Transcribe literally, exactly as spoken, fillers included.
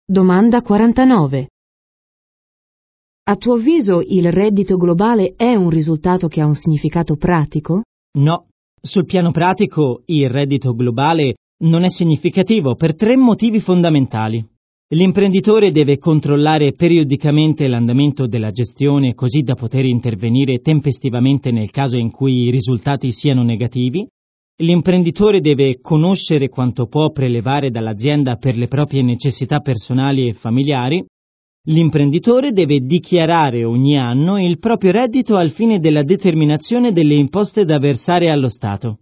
Domanda quarantanove. A tuo avviso il reddito globale è un risultato che ha un significato pratico? No, sul piano pratico il reddito globale non è significativo per tre motivi fondamentali. L'imprenditore deve controllare periodicamente l'andamento della gestione così da poter intervenire tempestivamente nel caso in cui i risultati siano negativi. L'imprenditore deve conoscere quanto può prelevare dall'azienda per le proprie necessità personali e familiari. L'imprenditore deve dichiarare ogni anno il proprio reddito al fine della determinazione delle imposte da versare allo Stato.